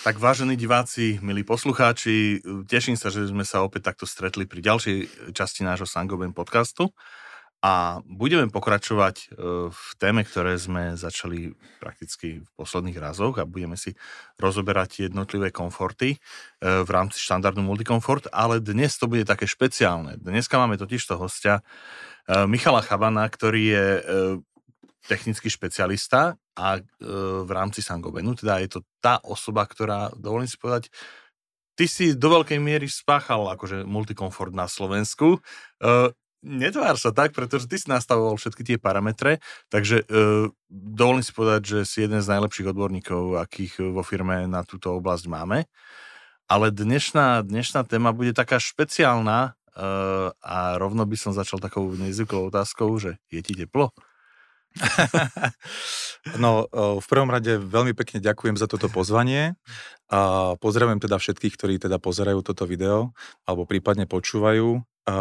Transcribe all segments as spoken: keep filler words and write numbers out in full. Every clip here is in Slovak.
Tak vážení diváci, milí poslucháči, teším sa, že sme sa opäť takto stretli pri ďalšej časti nášho Saint-Gobain podcastu a budeme pokračovať v téme, ktoré sme začali prakticky v posledných razoch a budeme si rozoberať jednotlivé komforty v rámci štandardu Multicomfort, ale dnes to bude také špeciálne. Dneska máme totižto hostia Michala Chabana, ktorý je technický špecialista a e, v rámci Saint-Gobainu, teda je to tá osoba, ktorá, dovolím si povedať, ty si do veľkej miery spáchal akože Multicomfort na Slovensku. E, netvár sa tak, pretože ty si nastavoval všetky tie parametre, takže e, dovolím si povedať, že si jeden z najlepších odborníkov, akých vo firme na túto oblasť máme. Ale dnešná, dnešná téma bude taká špeciálna e, a rovno by som začal takou nezvyklou otázkou, že je ti teplo? No, v prvom rade veľmi pekne ďakujem za toto pozvanie a pozdravujem teda všetkých, ktorí teda pozerajú toto video alebo prípadne počúvajú.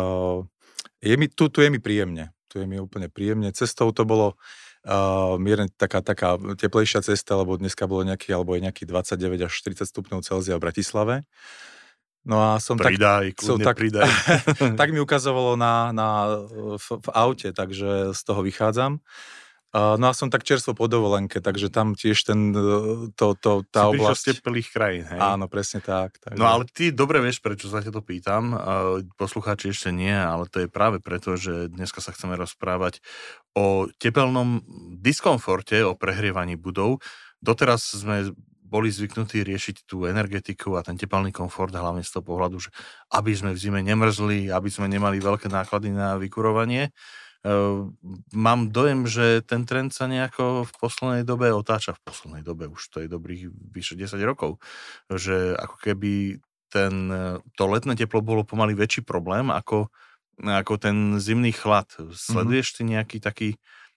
Je mi, tu, tu je mi príjemne, tu je mi úplne príjemne. Cestou to bolo uh, mierne taká, taká teplejšia cesta, lebo dneska bolo nejaký, alebo je nejaký dvadsaťdeväť až štyridsať stupňov Celzia v Bratislave. No a som pridaj, tak, som tak, pridaj. tak mi ukazovalo na, na, v, v aute, takže z toho vychádzam. Uh, no a som tak čerstvo po dovolenke, takže tam tiež ten, to, to, tá si oblasť... Si z teplých krajín, hej? Áno, presne tak. Takže... No ale ty dobre vieš, prečo sa ťa to pýtam. Uh, poslucháči ešte nie, ale to je práve preto, že dneska sa chceme rozprávať o tepelnom diskomforte, o prehrievaní budov. Doteraz sme boli zvyknutí riešiť tú energetiku a ten tepelný komfort, hlavne z toho pohľadu, že aby sme v zime nemrzli, aby sme nemali veľké náklady na vykurovanie. Uh, mám dojem, že ten trend sa nejako v poslednej dobe otáča. V poslednej dobe, už to je dobrých vyše desať rokov. Že ako keby ten, to letné teplo bolo pomaly väčší problém ako, ako ten zimný chlad. Sleduješ ty nejaký taký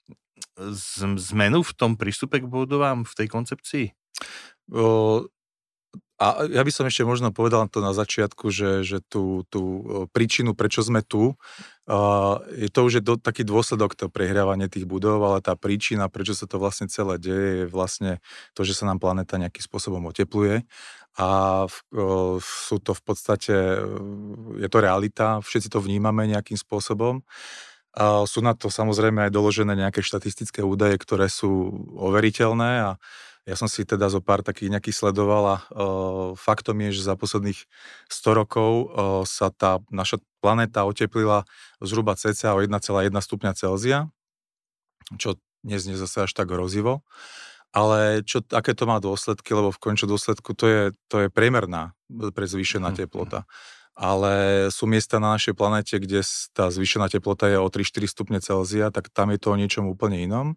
z, zmenu v tom prístupe k budovám, v tej koncepcii? Uh... A ja by som ešte možno povedal to na začiatku, že, že tú, tú príčinu, prečo sme tu, uh, je to už je do, taký dôsledok to prehriavanie tých budov, ale tá príčina, prečo sa to vlastne celé deje, je vlastne to, že sa nám planéta nejakým spôsobom otepluje. A uh, sú to v podstate, je to realita, všetci to vnímame nejakým spôsobom. Uh, sú na to samozrejme aj doložené nejaké štatistické údaje, ktoré sú overiteľné a ja som si teda zo pár takých nejakých sledoval a uh, faktom je, že za posledných sto rokov uh, sa tá naša planéta oteplila zhruba cca o jeden celá jeden stupňa Celzia, čo dnes nie zase až tak hrozivo. Ale čo, aké to má dôsledky, lebo v končnom dôsledku to je, to je priemerná pre zvýšená teplota. Ale sú miesta na našej planete, kde tá zvýšená teplota je o tri štyri stupne Celzia, tak tam je to o niečom úplne inom.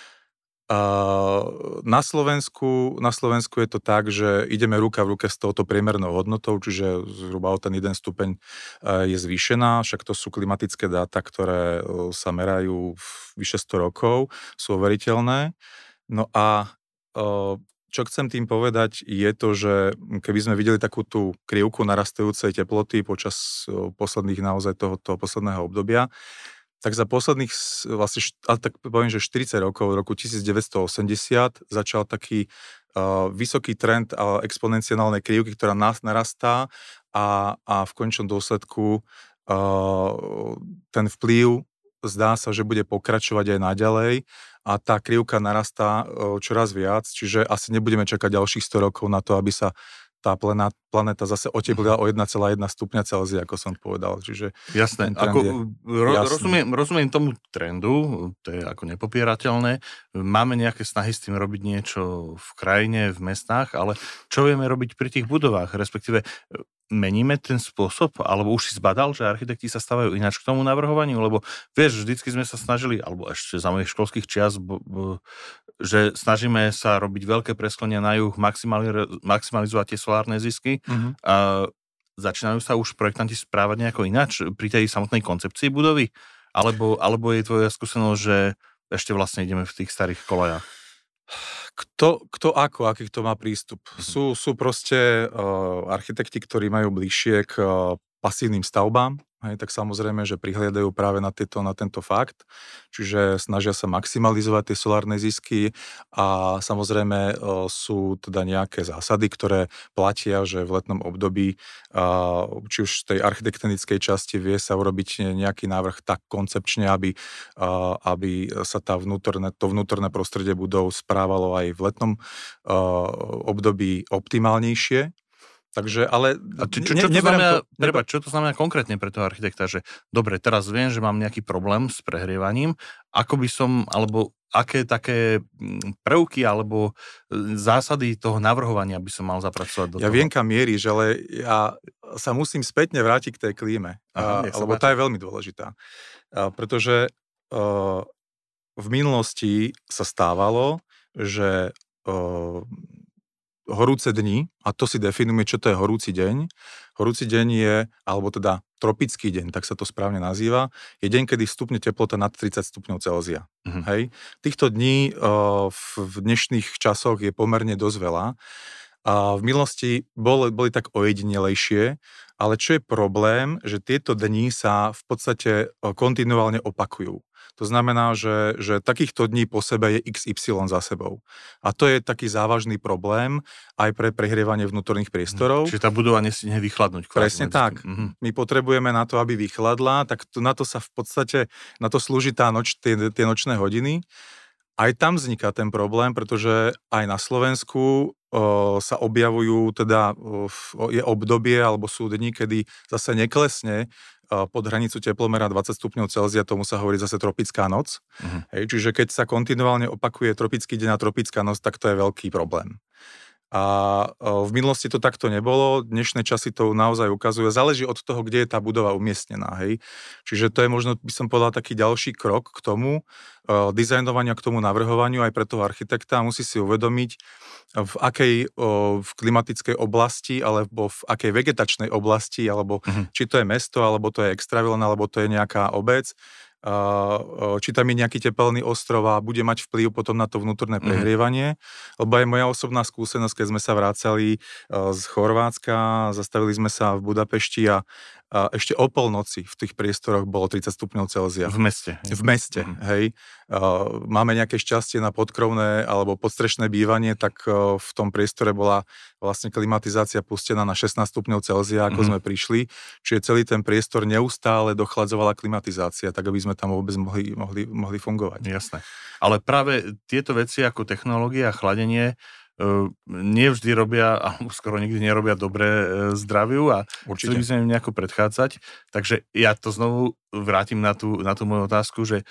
Uh, na Slovensku, na Slovensku je to tak, že ideme ruka v ruke s touto priemernou hodnotou, čiže zhruba o ten jeden stupeň uh, je zvýšená, však to sú klimatické dáta, ktoré uh, sa merajú vyše sto rokov, sú overiteľné. No a uh, čo chcem tým povedať je to, že keby sme videli takú tú krivku narastajúcej teploty počas uh, posledných naozaj toho, toho posledného obdobia, tak za posledných, vlastne, ale tak poviem, že štyridsať rokov, v roku devätnásťstoosemdesiat začal taký uh, vysoký trend uh, exponenciálnej krivky, ktorá nás narastá a, a v končnom dôsledku uh, ten vplyv zdá sa, že bude pokračovať aj naďalej a tá krivka narastá uh, čoraz viac, čiže asi nebudeme čakať ďalších sto rokov na to, aby sa tá planéta zase oteplila o jeden celá jeden stupňa Celzia, ako som povedal. Čiže jasné, ako, ro, rozumiem, rozumiem tomu trendu, to je ako nepopierateľné. Máme nejaké snahy s tým robiť niečo v krajine, v mestách, ale čo vieme robiť pri tých budovách, respektíve meníme ten spôsob, alebo už si zbadal, že architekti sa stavajú ináč k tomu navrhovaniu, lebo vieš, vždycky sme sa snažili, alebo ešte za mojich školských čias, bo, bo, že snažíme sa robiť veľké presklenia na juh, maximali- maximalizovať tie solárne zisky. Mm-hmm. A začínajú sa už projektanti správať nejako ináč pri tej samotnej koncepcii budovy? Alebo, alebo je tvoja skúsenosť, že ešte vlastne ideme v tých starých kolajách? Kto, kto ako, aký kto má prístup. Mm-hmm. Sú, sú proste uh, architekti, ktorí majú bližšie k uh, pasívnym stavbám, hej, tak samozrejme, že prihliadajú práve na, tieto, na tento fakt, čiže snažia sa maximalizovať tie solárne zisky a samozrejme sú teda nejaké zásady, ktoré platia, že v letnom období, či už z tej architektonickej časti vie sa urobiť nejaký návrh tak koncepčne, aby, aby sa tá vnútorné, to vnútorné prostredie budov správalo aj v letnom období optimálnejšie. Takže, ale... A čo, čo, čo, to znamená, to, treba, čo to znamená konkrétne pre toho architekta, že dobre, teraz viem, že mám nejaký problém s prehrievaním, ako by som, alebo aké také prvky alebo zásady toho navrhovania by som mal zapracovať do ja toho? Ja viem, kam mieríš, ale ja sa musím spätne vrátiť k tej klíme, Aha, a, lebo tá je veľmi dôležitá. A, pretože a, v minulosti sa stávalo, že a, horúce dni, a to si definujeme, čo to je horúci deň. Horúci deň je, alebo teda tropický deň, tak sa to správne nazýva, je deň, kedy vstupne teplota nad tridsať stupňov Celzia. Uh-huh. Hej. Týchto dní uh, v dnešných časoch je pomerne dosť veľa. A v minulosti boli, boli tak ojedinelejšie, ale čo je problém, že tieto dni sa v podstate kontinuálne opakujú. To znamená, že, že takýchto dní po sebe je iks ypsilon za sebou. A to je taký závažný problém aj pre prehrievanie vnútorných priestorov. Čiže tá budova nesmie vychladnúť. Presne tak. Mm-hmm. My potrebujeme na to, aby vychladla, tak to, na to sa v podstate, na to slúži tá noč, tie, tie nočné hodiny. Aj tam vzniká ten problém, pretože aj na Slovensku o, sa objavujú, teda o, je obdobie, alebo sú dni, kedy zase neklesne o, pod hranicu teplomera dvadsať stupňov Celzia, tomu sa hovorí zase tropická noc. Uh-huh. Hej, čiže keď sa kontinuálne opakuje tropický deň a tropická noc, tak to je veľký problém. A v minulosti to takto nebolo, dnešné časy to naozaj ukazujú. Záleží od toho, kde je tá budova umiestnená. Hej. Čiže to je možno, by som povedal, taký ďalší krok k tomu, dizajnovaniu, k tomu navrhovaniu aj pre toho architekta. Musí si uvedomiť, v akej v klimatickej oblasti, alebo v akej vegetačnej oblasti, alebo uh-huh. či to je mesto, alebo to je extravilón, alebo to je nejaká obec, či tam je nejaký tepelný ostrov a bude mať vplyv potom na to vnútorné prehrievanie. Mm-hmm. Lebo aj moja osobná skúsenosť, keď sme sa vracali z Chorvátska, zastavili sme sa v Budapešti a ešte o polnoci v tých priestoroch bolo tridsať stupňov Celzia. V meste. V meste, mm-hmm. hej. Máme nejaké šťastie na podkrovné alebo podstrešné bývanie, tak v tom priestore bola vlastne klimatizácia pustená na šestnásť stupňov Celzia, ako mm-hmm. sme prišli. Čiže celý ten priestor neustále dochladzovala klimatizácia, tak aby sme tam vôbec mohli, mohli, mohli fungovať. Jasné. Ale práve tieto veci ako technológia a chladenie nevždy robia, alebo skoro nikdy nerobia dobre zdraviu a určite chceli by sme im nejako predchádzať. Takže ja to znovu vrátim na tú, na tú moju otázku, že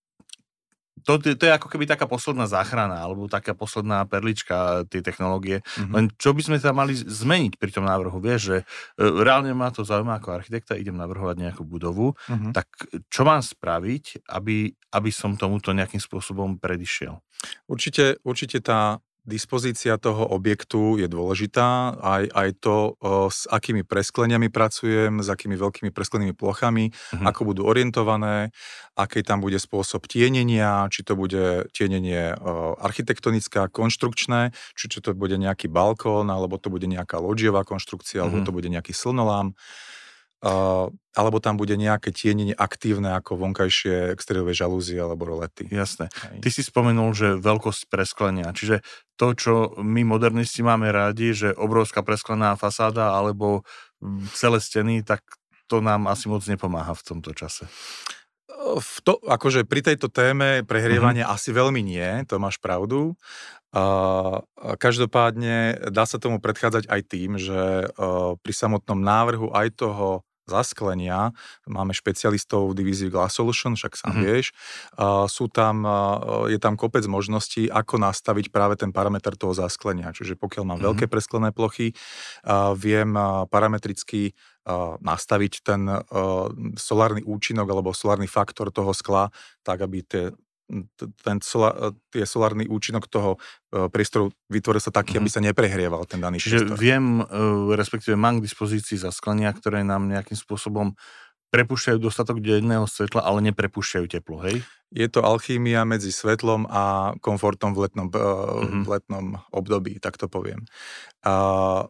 to, to je ako keby taká posledná záchrana, alebo taká posledná perlička tej technológie. Mm-hmm. Len čo by sme sa mali zmeniť pri tom návrhu? Vieš, že reálne ma to zaujíma ako architekta, idem navrhovať nejakú budovu, mm-hmm. tak čo mám spraviť, aby, aby som tomuto nejakým spôsobom predišiel? Určite, určite tá dispozícia toho objektu je dôležitá, aj, aj to, o, s akými preskleniami pracujem, s akými veľkými presklenými plochami, uh-huh. ako budú orientované, aký tam bude spôsob tienenia, či to bude tienenie o, architektonické, konštrukčné, či, či to bude nejaký balkón, alebo to bude nejaká lodžiová konštrukcia, uh-huh. alebo to bude nejaký slnolám. Uh, alebo tam bude nejaké tienenie aktívne ako vonkajšie exteriérové žalúzie alebo rolety. Jasné. Hej. Ty si spomenul, že veľkosť presklenia, čiže to, čo my modernisti máme rádi, že obrovská presklená fasáda alebo celé steny, tak to nám asi moc nepomáha v tomto čase. V to, akože pri tejto téme prehrievania uh-huh. asi veľmi nie, to máš pravdu. Uh, každopádne dá sa tomu predchádzať aj tým, že uh, pri samotnom návrhu aj toho zasklenia, máme špecialistov v divízii Glass Solution, však sám mm-hmm. vieš, uh, sú tam, uh, je tam kopec možností, ako nastaviť práve ten parameter toho zasklenia. Čiže pokiaľ mám mm-hmm. veľké presklené plochy, uh, viem uh, parametricky uh, nastaviť ten uh, solárny účinok alebo solárny faktor toho skla, tak aby tie ten solár, tie solárny účinok toho uh, priestoru vytvoril sa taký, mm-hmm. aby sa neprehrieval ten daný Čiže priestor. Čiže viem, uh, respektíve mám k dispozícii zasklenia, ktoré nám nejakým spôsobom prepúšťajú dostatok denného svetla, ale neprepúšťajú teplo, hej? Je to alchýmia medzi svetlom a komfortom v letnom, uh, mm-hmm. v letnom období, tak to poviem. Uh,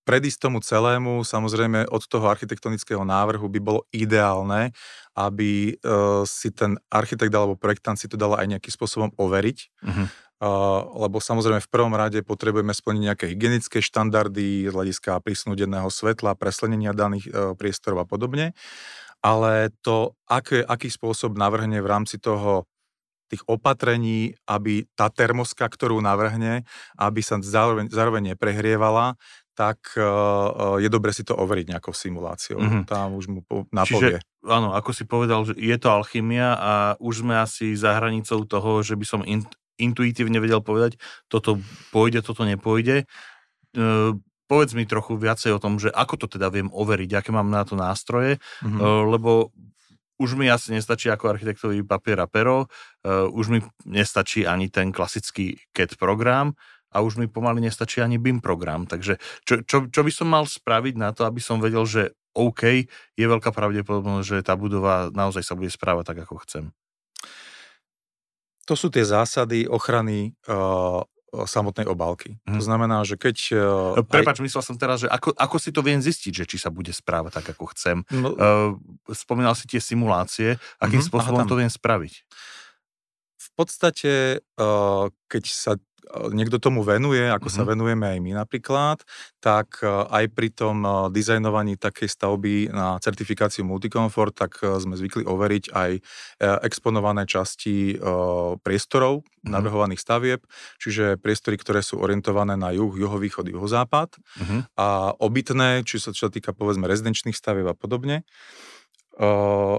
predísť tomu celému, samozrejme od toho architektonického návrhu by bolo ideálne, aby uh, si ten architekt alebo projektant si to dal aj nejakým spôsobom overiť. Uh-huh. Uh, lebo samozrejme v prvom rade potrebujeme splniť nejaké hygienické štandardy z hľadiska prísunu denného svetla, preslenenia daných uh, priestorov a podobne. Ale to, aký, aký spôsob navrhne v rámci toho tých opatrení, aby tá termoska, ktorú navrhne, aby sa zároveň, zároveň neprehrievala, tak uh, je dobre si to overiť nejakou simuláciou. Mm-hmm. Tam už mu po, napovie. Čiže, áno, ako si povedal, že je to alchymia a už sme asi za hranicou toho, že by som in, intuitívne vedel povedať, toto pôjde, toto nepôjde. Uh, povedz mi trochu viacej o tom, že ako to teda viem overiť, aké mám na to nástroje, mm-hmm. uh, lebo už mi asi nestačí ako architektový papier a pero, uh, už mi nestačí ani ten klasický C A D program a už mi pomaly nestačí ani B I M program. Takže čo, čo, čo by som mal spraviť na to, aby som vedel, že OK, je veľká pravdepodobnosť, že tá budova naozaj sa bude správať tak, ako chcem. To sú tie zásady ochrany uh, samotnej obálky. Hmm. To znamená, že keď... Uh, Prepáč, aj... myslel som teraz, že ako, ako si to viem zistiť, že či sa bude správať tak, ako chcem. No, uh, spomínal si tie simulácie, akým uh-huh, spôsobom to viem spraviť? V podstate, uh, keď sa niekto tomu venuje, ako uh-huh. sa venujeme aj my napríklad, tak uh, aj pri tom uh, dizajnovaní takej stavby na certifikáciu Multicomfort, tak uh, sme zvykli overiť aj uh, exponované časti uh, priestorov, uh-huh. navrhovaných stavieb, čiže priestory, ktoré sú orientované na juh, juhovýchod, juhozápad uh-huh. a obytné, či sa čo týka povedzme rezidenčných stavieb a podobne. Uh,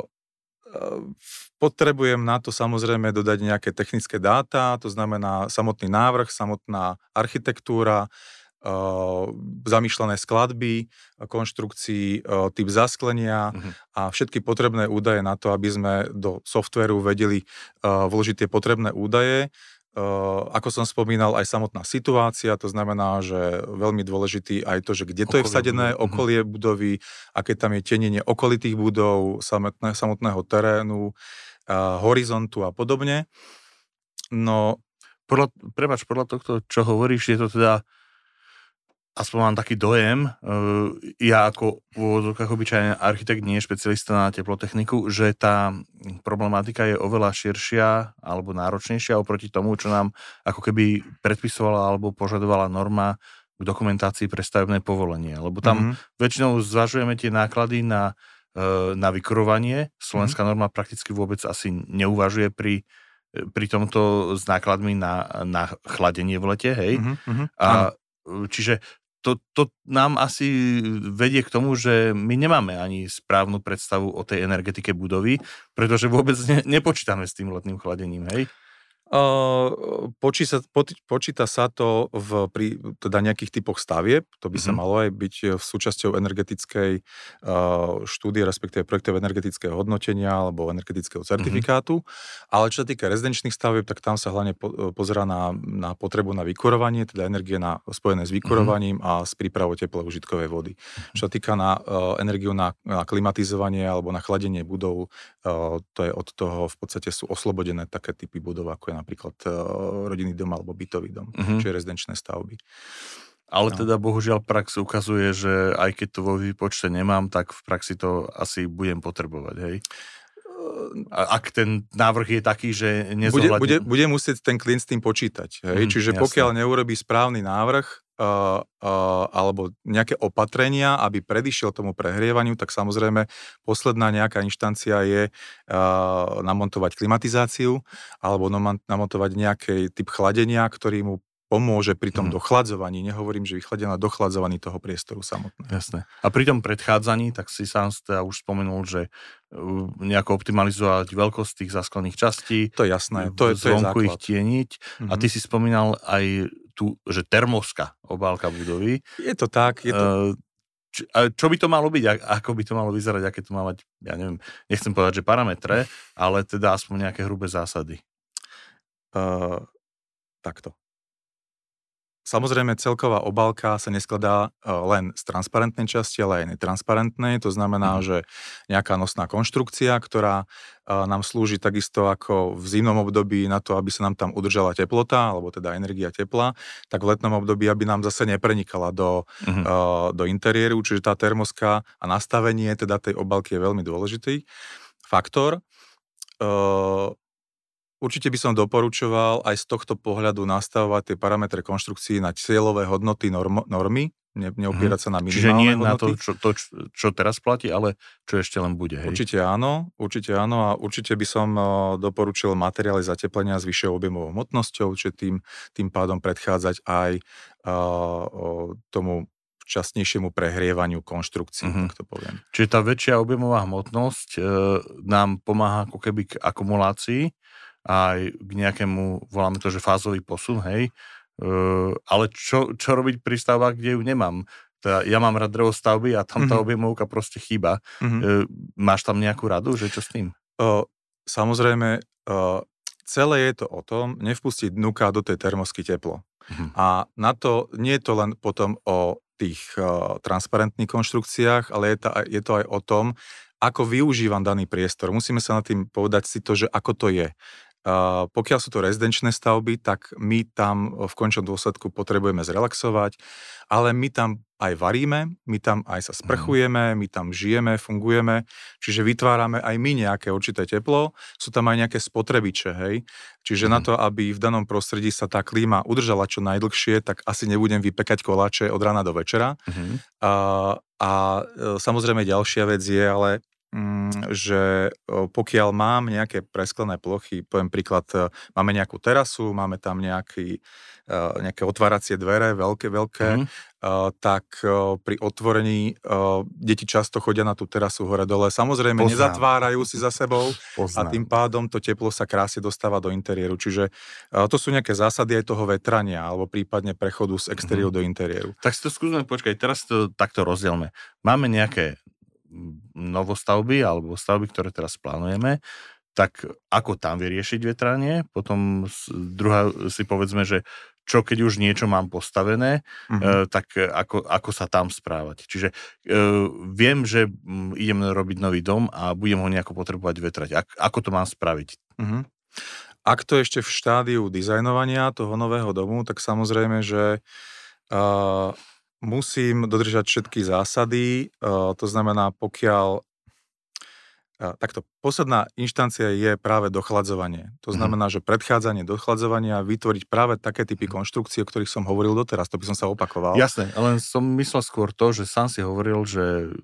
Potrebujem na to samozrejme dodať nejaké technické dáta, to znamená samotný návrh, samotná architektúra, zamýšľané skladby, konštrukcií, typ zasklenia uh-huh. a všetky potrebné údaje na to, aby sme do softvéru vedeli vložiť tie potrebné údaje. Uh, ako som spomínal, aj samotná situácia, to znamená, že veľmi dôležitý aj to, že kde to okolie je vsadené, budovy. Okolie budovy, aké tam je tenenie okolitých budov, samotné, samotného terénu, uh, horizontu a podobne. No, podľa, prepáč, podľa tohto, čo hovoríš, je to teda, aspoň mám taký dojem, uh, ja ako v úvodzovkách obyčajný architekt, nie špecialista na teplotechniku, že tá problematika je oveľa širšia alebo náročnejšia oproti tomu, čo nám ako keby predpisovala alebo požadovala norma k dokumentácii pre stavebné povolenie. Lebo tam mm-hmm. väčšinou zvažujeme tie náklady na, uh, na vykurovanie. Slovenská mm-hmm. norma prakticky vôbec asi neuvažuje pri, pri tomto s nákladmi na, na chladenie v lete, hej? Mm-hmm. A, čiže To, to nám asi vedie k tomu, že my nemáme ani správnu predstavu o tej energetike budovy, pretože vôbec ne, nepočítame s tým letným chladením, hej? Uh, počíta, počíta sa to v pri teda nejakých typoch stavieb, to by mm-hmm. sa malo aj byť v súčasťou energetickej uh, štúdie, respektíve projektov energetického hodnotenia alebo energetického certifikátu, mm-hmm. ale čo sa týka rezidenčných stavieb, tak tam sa hlavne po, pozerá na, na potrebu na vykurovanie, teda energie na, spojené s vykurovaním mm-hmm. a s prípravou teplej užitkovej vody. Mm-hmm. Čo sa týka na uh, energiu na, na klimatizovanie alebo na chladenie budov, uh, to je od toho v podstate sú oslobodené také typy budov, ako je napríklad uh, rodinný dom alebo bytový dom, uh-huh. čiže rezidenčné stavby. Ale no. teda bohužiaľ prax ukazuje, že aj keď to vo výpočte nemám, tak v praxi to asi budem potrebovať, hej? A ak ten návrh je taký, že nezohľadne... Bude, bude, bude musieť ten klient s tým počítať, hej? Mm, čiže jasne. Pokiaľ neurobí správny návrh uh, uh, alebo nejaké opatrenia, aby predišiel tomu prehrievaniu, tak samozrejme posledná nejaká inštancia je uh, namontovať klimatizáciu alebo namontovať nejaký typ chladenia, ktorý mu pomôže pri tom hmm. dochladzovaní. Nehovorím, že vychladená dochladzovaní toho priestoru samotného. Jasné. A pri tom predchádzaní, tak si sám teda už spomenul, že nejako optimalizovať veľkosť tých zasklených častí. To je jasné. To je, to je základ. Ich tieniť. Mm-hmm. A ty si spomínal aj tu, že termovská obálka budovy. Je to tak. Je to... Č- a čo by to malo byť? Ako by to malo vyzerať? Aké to má mať, ja neviem, nechcem povedať, že parametre, ale teda aspoň nejaké hrubé zásady. Uh, takto. Samozrejme, celková obálka sa neskladá len z transparentnej časti, ale aj netransparentnej. To znamená, mm. že nejaká nosná konštrukcia, ktorá nám slúži takisto ako v zimnom období na to, aby sa nám tam udržala teplota, alebo teda energia tepla, tak v letnom období, aby nám zase neprenikala do, mm. do interiéru. Čiže tá termoska a nastavenie teda tej obálky je veľmi dôležitý faktor. Určite by som doporučoval aj z tohto pohľadu nastavovať tie parametre konštrukcií na cieľové hodnoty norm, normy, ne, neopierať sa na minimálne Čiže nie hodnoty. na to, čo, to, čo teraz platí, ale čo ešte len bude. Hej? Určite áno, určite áno a určite by som doporučil materiály zateplenia s vyššou objemovou hmotnosťou, čiže tým, tým pádom predchádzať aj uh, tomu častnejšiemu prehrievaniu konštrukcií, mm-hmm. tak to poviem. Čiže tá väčšia objemová hmotnosť e, nám pomáha ako keby k akumulácii, aj k nejakému, voláme to, že fázový posun, hej. E, ale čo, čo robiť pri stavbách, kde ju nemám? Teda ja mám rád drevostavby a tam tá mm-hmm. objemovka proste chýba. Mm-hmm. E, máš tam nejakú radu, že čo s tým? O, samozrejme, o, celé je to o tom, nevpustiť dnuka do tej termosky teplo. Mm-hmm. A na to, nie je to len potom o tých o, transparentných konštrukciách, ale je to, je to aj o tom, ako využívam daný priestor. Musíme sa nad tým povedať si to, že ako to je. Uh, pokiaľ sú to rezidenčné stavby, tak my tam v končnom dôsledku potrebujeme zrelaxovať, ale my tam aj varíme, my tam aj sa sprchujeme, my tam žijeme, fungujeme, čiže vytvárame aj my nejaké určité teplo, sú tam aj nejaké spotrebiče, hej. Čiže mm. na to, aby v danom prostredí sa tá klíma udržala čo najdlhšie, tak asi nebudem vypekať koláče od rána do večera. Mm. Uh, a samozrejme ďalšia vec je, ale že pokiaľ mám nejaké presklené plochy, poviem príklad, máme nejakú terasu, máme tam nejaký, nejaké otváracie dvere, veľké, veľké, mm. tak pri otvorení deti často chodia na tú terasu hore-dole. Samozrejme, Poznám. nezatvárajú si za sebou Poznám. a tým pádom to teplo sa krásne dostáva do interiéru. Čiže to sú nejaké zásady aj toho vetrania, alebo prípadne prechodu z exteriéru mm. do interiéru. Tak si to skúsme, počkaj, teraz to takto rozdielme. Máme nejaké novostavby alebo stavby, ktoré teraz plánujeme, tak ako tam vyriešiť vetranie, potom druhá si povedzme, že čo keď už niečo mám postavené, mm-hmm. e, tak ako, ako sa tam správať. Čiže e, viem, že idem robiť nový dom a budem ho nejako potrebovať vetrať. Ak, ako to mám spraviť? Mm-hmm. Ak to ešte v štádiu dizajnovania toho nového domu, tak samozrejme, že uh, musím dodržať všetky zásady, to znamená, pokiaľ... Takto, posledná inštancia je práve dochladzovanie. To znamená, že predchádzanie dochladzovania, vytvoriť práve také typy konštrukcie, o ktorých som hovoril doteraz, to by som sa opakoval. Jasné, len som myslel skôr to, že sám si hovoril, že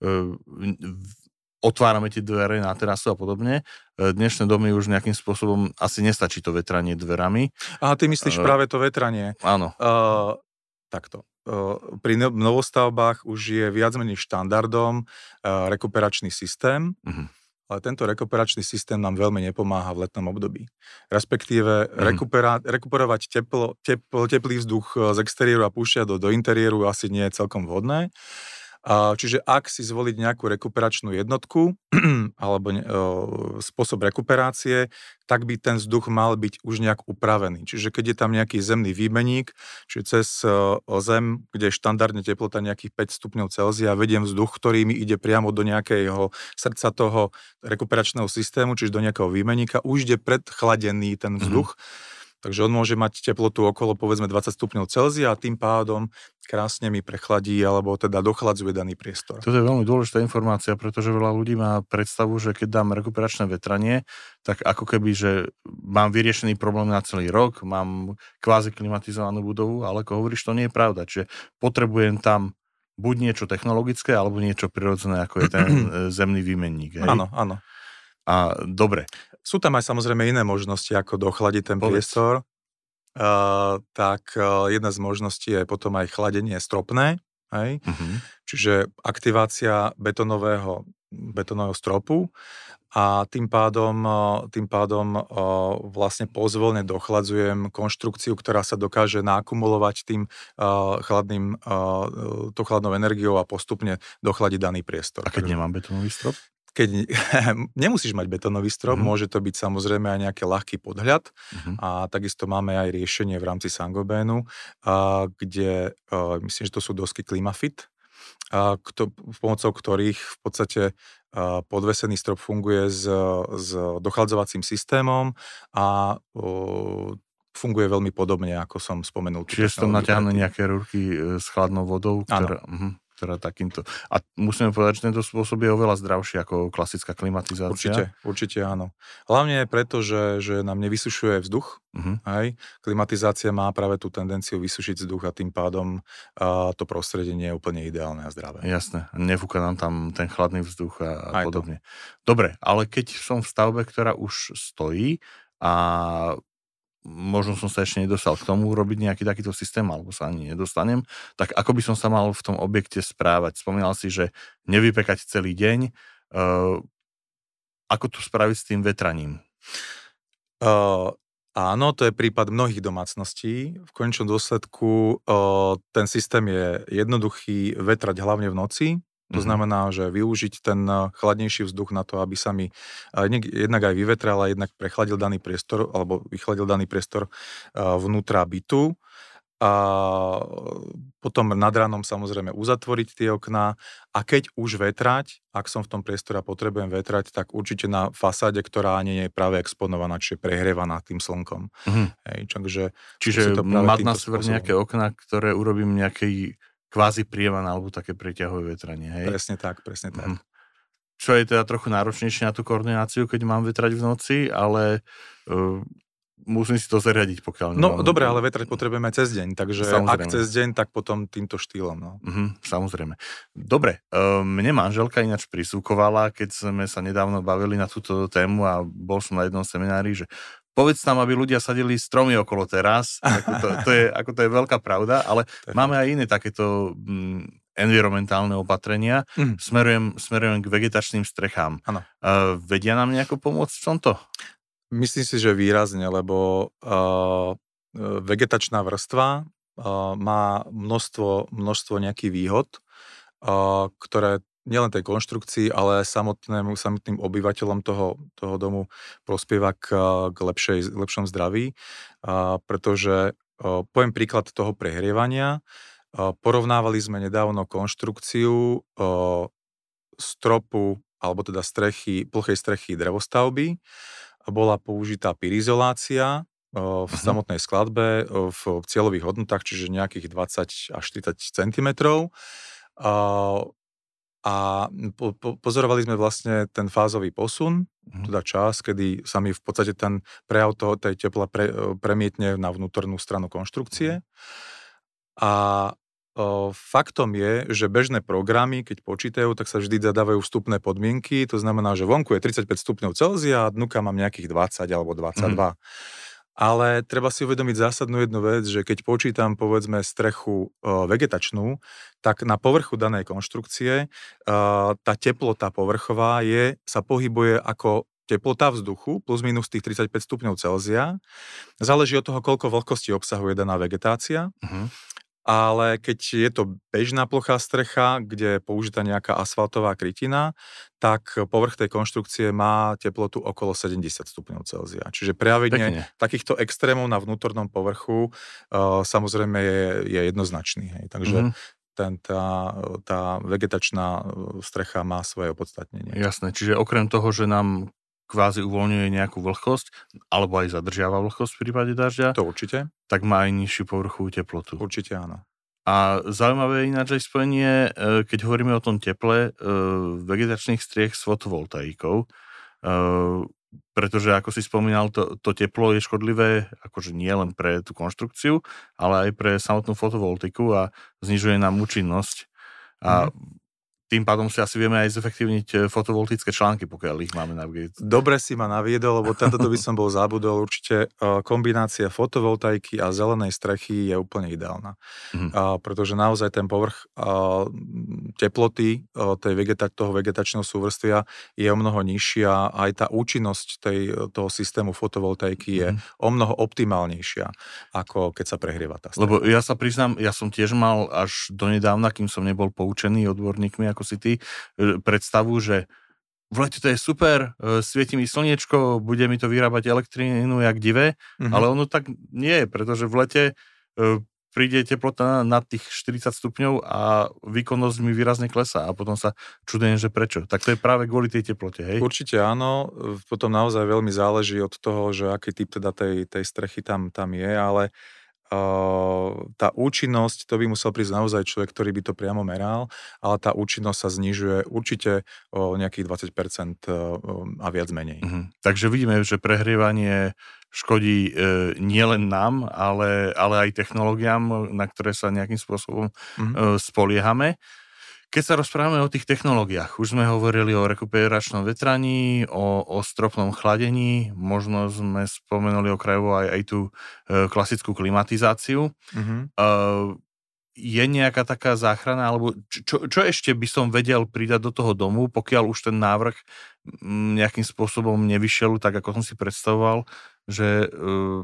otvárame tie dvere na terasu a podobne. Dnešné domy už nejakým spôsobom asi nestačí to vetranie dverami. A ty myslíš uh, práve to vetranie. Áno. Uh, takto. Pri novostavbách už je viac menej štandardom rekuperačný systém, uh-huh. ale tento rekuperačný systém nám veľmi nepomáha v letnom období. Respektíve uh-huh. rekupera, rekuperovať teplo, teplo, teplý vzduch z exteriéru a púšťať do, do interiéru asi nie je celkom vhodné. Čiže ak si zvoliť nejakú rekuperačnú jednotku alebo ne, spôsob rekuperácie, tak by ten vzduch mal byť už nejak upravený. Čiže keď je tam nejaký zemný výmeník, čiže cez zem, kde je štandardne teplota nejakých päť stupňov Celzia, vediem vzduch, ktorý mi ide priamo do nejakého srdca toho rekuperačného systému, čiže do nejakého výmeníka, už ide predchladený ten vzduch. Mm-hmm. Takže on môže mať teplotu okolo povedzme dvadsať stupňov Celzia a tým pádom krásne mi prechladí alebo teda dochladzuje daný priestor. Toto je veľmi dôležitá informácia, pretože veľa ľudí má predstavu, že keď dám rekuperačné vetranie, tak ako keby, že mám vyriešený problém na celý rok, mám kvázi klimatizovanú budovu, ale ako hovoríš, to nie je pravda. Čiže potrebujem tam buď niečo technologické, alebo niečo prirodzené, ako je ten zemný výmenník. Hej? Áno, áno. A dobre. Sú tam aj samozrejme iné možnosti, ako dochladiť ten Povedz. priestor. Uh, tak uh, jedna z možností je potom aj chladenie stropné. Hej? Uh-huh. Čiže aktivácia betonového, betonového stropu a tým pádom, uh, tým pádom uh, vlastne pozvolne dochladzujem konštrukciu, ktorá sa dokáže naakumulovať tým uh, chladným, uh, to chladnou energiou a postupne dochladiť daný priestor. A keď nemám betonový strop? keď nemusíš mať betónový strop, mm-hmm. môže to byť samozrejme aj nejaký ľahký podhľad mm-hmm. a takisto máme aj riešenie v rámci Sangobénu, a, kde a, myslím, že to sú dosky Klimafit, a, kto, pomocou ktorých v podstate a, podvesený strop funguje s, s dochladzovacím systémom a o, funguje veľmi podobne, ako som spomenul. Čiže sú tam natiahnuté nejaké rúrky s chladnou vodou, ktorá... Teda takýmto. A musíme povedať, že tento spôsob je oveľa zdravší ako klasická klimatizácia. Určite, určite áno. Hlavne preto, že, že nám nevysušuje vzduch. Uh-huh. Hej. Klimatizácia má práve tú tendenciu vysušiť vzduch a tým pádom a to prostredie nie je úplne ideálne a zdravé. Jasné. Nefúka nám tam ten chladný vzduch a, a podobne. To. Dobre, ale keď som v stavbe, ktorá už stojí a možno som sa ešte nedostal k tomu robiť nejaký takýto systém, alebo sa ani nedostanem, tak ako by som sa mal v tom objekte správať? Spomínal si, že nevypekať celý deň. Uh, ako to spraviť s tým vetraním? Uh, áno, to je prípad mnohých domácností. V konečnom dôsledku uh, ten systém je jednoduchý, vetrať hlavne v noci. To znamená, že využiť ten chladnejší vzduch na to, aby sa mi jednak aj vyvetral a jednak prechladil daný priestor, alebo vychladil daný priestor vnútra bytu. A potom nad ránom samozrejme uzatvoriť tie okná a keď už vetrať, ak som v tom priestore a potrebujem vetrať, tak určite na fasáde, ktorá nie je práve exponovaná, čiže prehrievaná tým slnkom. Mm-hmm. Hej, takže, čiže mať na sever nejaké okná, ktoré urobím nejakej kvázi prievan alebo také preťahové vetranie, hej? Presne tak, presne tak. Mm. Čo je teda trochu náročnejšie na tú koordináciu, keď mám vetrať v noci, ale uh, musím si to zariadiť, pokiaľ... No dobre, ale vetrať potrebujeme aj cez deň, takže samozrejme. Ak cez deň, tak potom týmto štýlom, no. Mm-hmm, samozrejme. Dobre, uh, mne manželka ináč prisúkovala, keď sme sa nedávno bavili na túto tému a bol som na jednom seminári, že povedz tam, aby ľudia sadili stromy okolo terás. To, to, je, ako to je veľká pravda, ale máme aj iné takéto mm, environmentálne opatrenia. Mm. Smerujem, smerujem k vegetačným strechám. Uh, vedia nám nejako pomôcť v tomto? Myslím si, že výrazne, lebo uh, vegetačná vrstva uh, má množstvo, množstvo nejakých výhod, uh, ktoré nielen tej konštrukcii, ale samotným, samotným obyvateľom toho, toho domu prospieva k, k lepšej, lepšom zdraví, a pretože a, poviem príklad toho prehrievania. A, porovnávali sme nedávno konštrukciu a, stropu, alebo teda strechy, plochej strechy drevostavby. A bola použitá pyrizolácia v uh-huh. samotnej skladbe v cieľových hodnotách, čiže nejakých dvadsať až štyridsať centimetrov. A, A po, po, pozorovali sme vlastne ten fázový posun, mm. teda čas, kedy sa mi v podstate ten prejav toho, tej tepla pre, premietne na vnútornú stranu konštrukcie. Mm. A o, faktom je, že bežné programy, keď počítajú, tak sa vždy zadávajú vstupné podmienky, to znamená, že vonku je tridsaťpäť stupňov Celzia a dnuka mám nejakých dvadsať alebo dvadsaťdva. Mm. Ale treba si uvedomiť zásadnú jednu vec, že keď počítam, povedzme, strechu e, vegetačnú, tak na povrchu danej konštrukcie e, tá teplota povrchová je, sa pohybuje ako teplota vzduchu plus minus tých tridsaťpäť stupňov Celzia. Záleží od toho, koľko vlhkosti obsahuje daná vegetácia. Uh-huh. Ale keď je to bežná plochá strecha, kde je použitá nejaká asfaltová krytina, tak povrch tej konštrukcie má teplotu okolo sedemdesiat stupňov Celzia. Čiže prejavenie takýchto extrémov na vnútornom povrchu uh, samozrejme je, je jednoznačný. Hej. Takže mm-hmm. ten, tá, tá vegetačná strecha má svoje opodstatnenie. Jasné, čiže okrem toho, že nám kvázi uvoľňuje nejakú vlhkosť, alebo aj zadržiava vlhkosť v prípade dažďa. To určite. Tak má aj nižšiu povrchovú teplotu. Určite áno. A zaujímavé je ináč aj spojenie, keď hovoríme o tom teple, vegetačných striech s fotovoltaikou, pretože ako si spomínal, to, to teplo je škodlivé akože nie len pre tú konštrukciu, ale aj pre samotnú fotovoltaiku a znižuje nám účinnosť. A mm. tým pádom si asi vieme aj zefektívniť fotovoltické články, pokiaľ ich máme na vgét. Dobre si ma naviedol, lebo tento by som bol zabudol. Určite kombinácia fotovoltaiky a zelenej strechy je úplne ideálna. Mm. A, pretože naozaj ten povrch a, teploty a, tej vegeta- toho vegetačného súvrstvia je o mnoho nižšia. Aj tá účinnosť tej, toho systému fotovoltaiky je mm. o mnoho optimálnejšia, ako keď sa prehrieva tá strecha. Lebo ja sa priznám, ja som tiež mal až donedávna, kým som nebol poučený odborníkmi ako si ty, predstavu, že v lete to je super, svieti mi slniečko, bude mi to vyrábať elektrínu jak divé, mm-hmm. ale ono tak nie je, pretože v lete príde teplota nad tých štyridsať stupňov a výkonnosť mi výrazne klesá a potom sa čudujem, že prečo. Tak to je práve kvôli tej teplote, hej? Určite áno, potom naozaj veľmi záleží od toho, že aký typ teda tej, tej strechy tam, tam je, ale uh, tá účinnosť, to by musel prísť naozaj človek, ktorý by to priamo meral, ale tá účinnosť sa znižuje určite o nejakých dvadsať percent a viac menej. Uh-huh. Takže vidíme, že prehrievanie škodí e, nielen nám, ale, ale aj technológiám, na ktoré sa nejakým spôsobom mm-hmm. e, spoliehame. Keď sa rozprávame o tých technológiách, už sme hovorili o rekuperačnom vetraní, o, o stropnom chladení, možno sme spomenuli okrajovo aj, aj tú e, klasickú klimatizáciu. Mm-hmm. E, je nejaká taká záchrana, alebo čo, čo ešte by som vedel pridať do toho domu, pokiaľ už ten návrh nejakým spôsobom nevyšiel tak, ako som si predstavoval, že uh,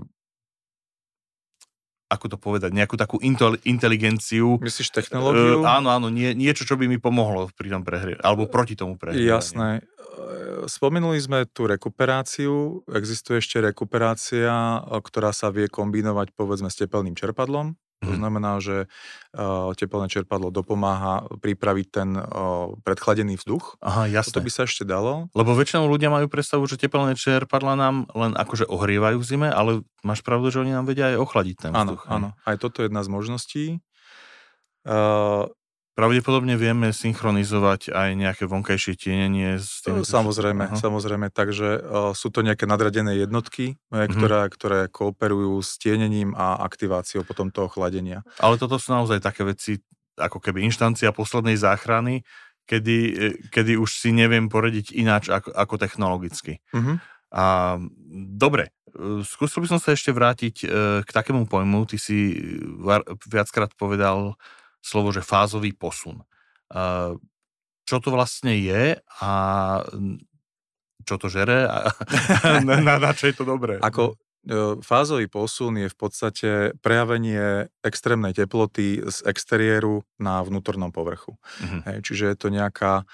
ako to povedať, nejakú takú inteligenciu. Myslíš technológiu? Uh, áno, áno, nie, niečo, čo by mi pomohlo pri tom prehrie, alebo proti tomu prehrievaniu. Jasné. Spomenuli sme tú rekuperáciu. Existuje ešte rekuperácia, ktorá sa vie kombinovať povedzme s tepelným čerpadlom. To znamená, že uh, tepelné čerpadlo dopomáha pripraviť ten uh, predchladený vzduch. Aha, jasné. To by sa ešte dalo. Lebo väčšinou ľudia majú predstavu, že tepelné čerpadlá nám len akože ohrievajú v zime, ale máš pravdu, že oni nám vedia aj ochladiť ten vzduch. Áno, áno. Aj toto je jedna z možností. Uh, Pravdepodobne vieme synchronizovať aj nejaké vonkajšie tienenie. S tým, samozrejme, aha. samozrejme. Takže uh, sú to nejaké nadradené jednotky, mm-hmm. ktoré, ktoré kooperujú s tienením a aktiváciou potom toho chladenia. Ale toto sú naozaj také veci, ako keby inštancia poslednej záchrany, kedy, kedy už si neviem poradiť ináč ako, ako technologicky. Mm-hmm. A, dobre, skúsil by som sa ešte vrátiť uh, k takému pojmu. Ty si viackrát povedal slovo, že fázový posun. Čo to vlastne je a čo to žere a na, na čo je to dobré? Ako fázový posun je v podstate prejavenie extrémnej teploty z exteriéru na vnútornom povrchu. Mm-hmm. Hej, čiže je to nejaká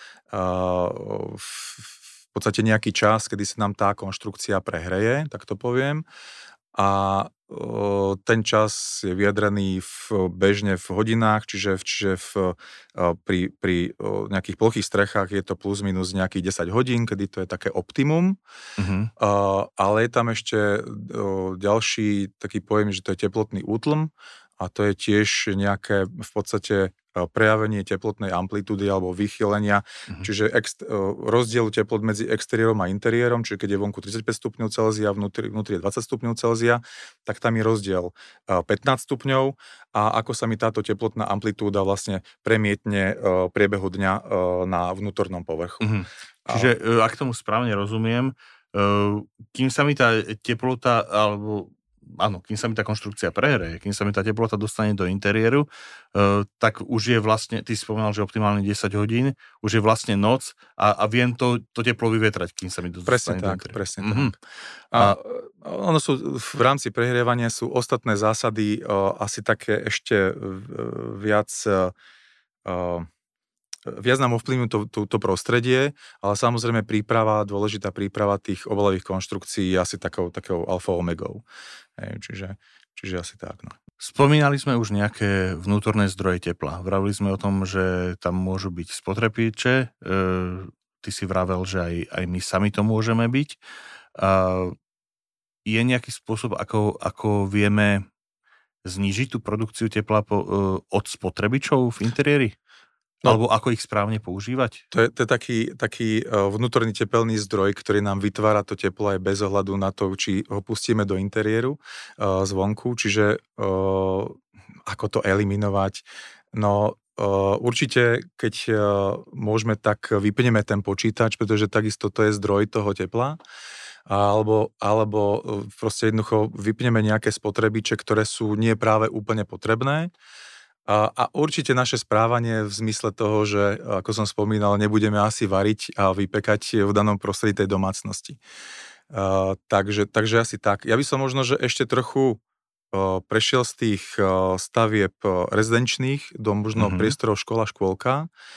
v podstate nejaký čas, kedy sa nám tá konštrukcia prehreje, tak to poviem. A ten čas je vyjadrený v, bežne v hodinách, čiže, čiže v, pri, pri nejakých plochých strechách je to plus minus nejakých desať hodín, kedy to je také optimum. Mm-hmm. Ale je tam ešte ďalší taký pojem, že to je teplotný útlm a to je tiež nejaké v podstate prejavenie teplotnej amplitúdy alebo vychýlenia, mm-hmm. čiže ex, rozdiel teplot medzi exteriérom a interiérom, čiže keď je vonku tridsaťpäť stupňov Celzia, vnútri, vnútri je dvadsať stupňov Celzia, tak tam je rozdiel pätnásť stupňov a ako sa mi táto teplotná amplitúda vlastne premietne priebehu dňa na vnútornom povrchu. Mm-hmm. Čiže a... ak tomu správne rozumiem, kým sa mi tá teplota alebo áno, kým sa mi tá konštrukcia prehreje, kým sa mi tá teplota dostane do interiéru, uh, tak už je vlastne, ty si spomínal, že optimálne desať hodín, už je vlastne noc a, a viem to, to teplo vyvetrať, kým sa mi to presne dostane tak, do interiéru. Presne mm-hmm. tak. A, a ono sú, v rámci prehrievania sú ostatné zásady uh, asi také ešte uh, viac... Uh, uh, viac nám ovplyvňujú to, to, to prostredie, ale samozrejme príprava, dôležitá príprava tých obalových konštrukcií je asi takou, takou alfa omegou. Hej, čiže, čiže asi tak. No. Spomínali sme už nejaké vnútorné zdroje tepla. Vravili sme o tom, že tam môžu byť spotrebiče. E, ty si vravel, že aj, aj my sami to môžeme byť. E, je nejaký spôsob, ako, ako vieme znížiť tú produkciu tepla po, e, od spotrebičov v interiéri? No, alebo ako ich správne používať? To je, to je taký, taký vnútorný tepelný zdroj, ktorý nám vytvára to teplo aj bez ohľadu na to, či ho pustíme do interiéru uh, zvonku. Čiže uh, ako to eliminovať? No uh, určite, keď uh, môžeme, tak vypneme ten počítač, pretože takisto to je zdroj toho tepla. Alebo, alebo proste jednoducho vypneme nejaké spotrebiče, ktoré sú nie práve úplne potrebné. A, a určite naše správanie v zmysle toho, že, ako som spomínal, nebudeme asi variť a vypekať v danom prostredí tej domácnosti. Uh, takže, takže asi tak. Ja by som možno, že ešte trochu uh, prešiel z tých uh, stavieb rezidenčných do možno mm-hmm. priestorov škola, škôlka.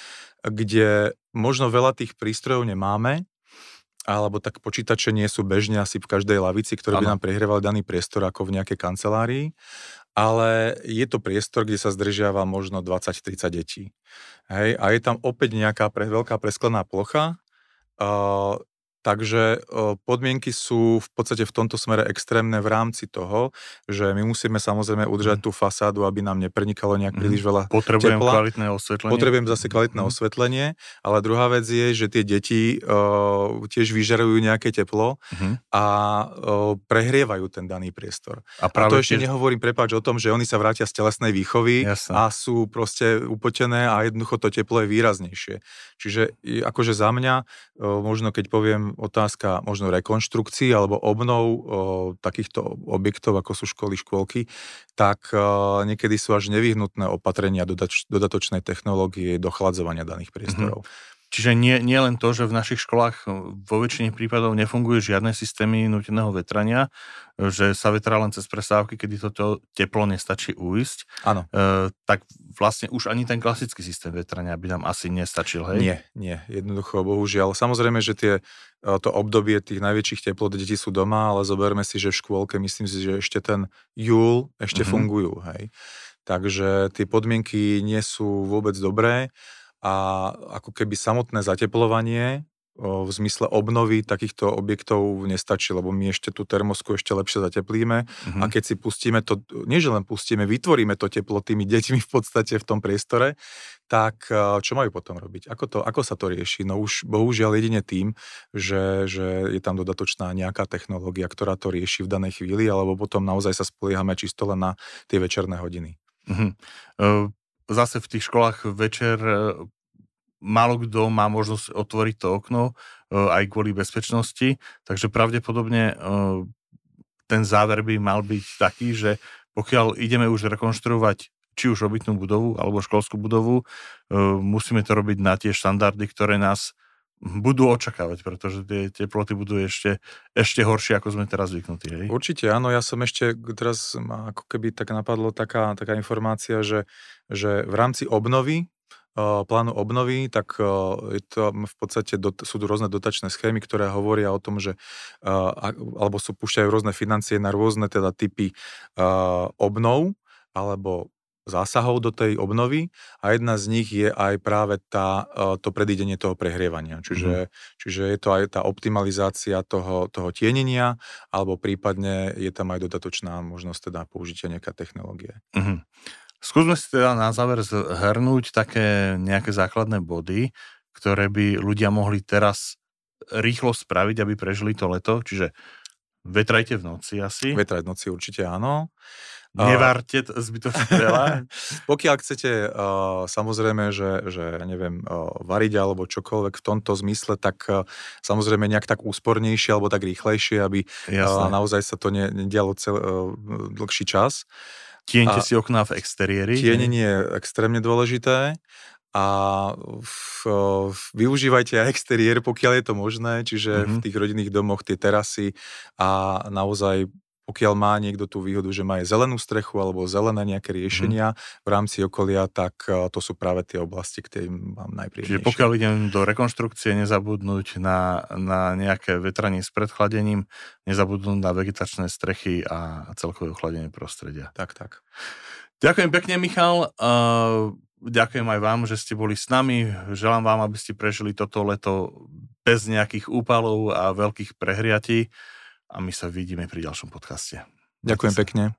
kde možno veľa tých prístrojov nemáme, alebo tak počítače nie sú bežne asi v každej lavici, ktoré ano. by nám prehrievali daný priestor ako v nejakej kancelárii, ale je to priestor, kde sa zdržiava možno dvadsať tridsať detí. Hej? A je tam opäť nejaká pre, veľká presklená plocha, uh, takže uh, podmienky sú v podstate v tomto smere extrémne v rámci toho, že my musíme samozrejme udržať mm. tú fasádu, aby nám neprenikalo nejak príliš veľa Potrebujem tepla. kvalitné osvetlenie. Potrebujem zase kvalitné mm. osvetlenie, ale druhá vec je, že tie deti uh, tiež vyžarujú nejaké teplo mm. a uh, prehrievajú ten daný priestor. A, a to ešte tiež... nehovorím, prepáč, o tom, že oni sa vrátia z telesnej výchovy Jasne. a sú proste upotené a jednoducho to teplo je výraznejšie. Čiže akože za mňa, uh, možno keď poviem otázka možno rekonštrukcií alebo obnov o, takýchto objektov, ako sú školy, škôlky, tak o, niekedy sú až nevyhnutné opatrenia dodač, dodatočnej technológie dochladzovania daných priestorov. Mm-hmm. Čiže nie, nie len to, že v našich školách vo väčšine prípadov nefungujú žiadne systémy núteného vetrania, že sa vetrá len cez prestávky, kedy toto teplo nestačí uísť. Áno. E, tak vlastne už ani ten klasický systém vetrania by nám asi nestačil, hej? Nie, nie, jednoducho, bohužiaľ. Samozrejme, že tie, to obdobie tých najväčších teplot detí sú doma, ale zoberme si, že v škôlke, myslím si, že ešte ten júl ešte mm-hmm. fungujú, hej. Takže tie podmienky nie sú vôbec dobré. A ako keby samotné zateplovanie v zmysle obnovy takýchto objektov nestačí, lebo my ešte tú termosku ešte lepšie zateplíme mm-hmm. a keď si pustíme to, nie že len pustíme, vytvoríme to teplo tými deťmi v podstate v tom priestore, tak čo majú potom robiť? Ako, to, ako sa to rieši? No už bohužiaľ jedine tým, že, že je tam dodatočná nejaká technológia, ktorá to rieši v danej chvíli, alebo potom naozaj sa spoliehame čisto len na tie večerné hodiny. Mm-hmm. Uh... Zase v tých školách večer málo kto má možnosť otvoriť to okno aj kvôli bezpečnosti, takže pravdepodobne ten záver by mal byť taký, že pokiaľ ideme už rekonštruovať či už obytnú budovu alebo školskú budovu, musíme to robiť na tie štandardy, ktoré nás budú očakávať, pretože tie teploty budú ešte, ešte horšie, ako sme teraz zvyknutí. Hej? Určite, áno, ja som ešte, teraz ma ako keby tak napadlo taká, taká informácia, že, že v rámci obnovy, plánu obnovy, tak je to v podstate, sú tu rôzne dotačné schémy, ktoré hovoria o tom, že alebo sú púšťajú rôzne financie na rôzne teda typy obnov, alebo zásahov do tej obnovy a jedna z nich je aj práve tá, to predídenie toho prehrievania. Čiže, mm. čiže je to aj tá optimalizácia toho, toho tienenia alebo prípadne je tam aj dodatočná možnosť teda použitia nejaká technológie. Mm. Skúsme si teda na záver zhrnúť také nejaké základné body, ktoré by ľudia mohli teraz rýchlo spraviť, aby prežili to leto. Čiže vetrajte v noci asi. Vetrať v noci určite áno. Nevárte zbytočne veľa. Pokiaľ chcete, uh, samozrejme, že, že neviem, uh, variť alebo čokoľvek v tomto zmysle, tak uh, samozrejme nejak tak úspornejšie alebo tak rýchlejšie, aby uh, naozaj sa to ne, nedialo cel, uh, dlhší čas. Tieňte si okná v exteriéri. Tienenie je extrémne dôležité. A v, v, využívajte aj exteriér, pokiaľ je to možné, čiže mm-hmm. v tých rodinných domoch tie terasy a naozaj pokiaľ má niekto tú výhodu, že má aj zelenú strechu alebo zelené nejaké riešenia mm. v rámci okolia, tak to sú práve tie oblasti, ktoré mám najpríjemnejšie. Čiže pokiaľ idem do rekonštrukcie, nezabudnúť na, na nejaké vetranie s predchladením, nezabudnúť na vegetačné strechy a celkové ochladenie prostredia. Tak, tak. Ďakujem pekne, Michal. Uh, ďakujem aj vám, že ste boli s nami. Želám vám, aby ste prežili toto leto bez nejakých úpalov a veľkých prehriatí. A my sa vidíme pri ďalšom podcaste. Ďakujem pekne.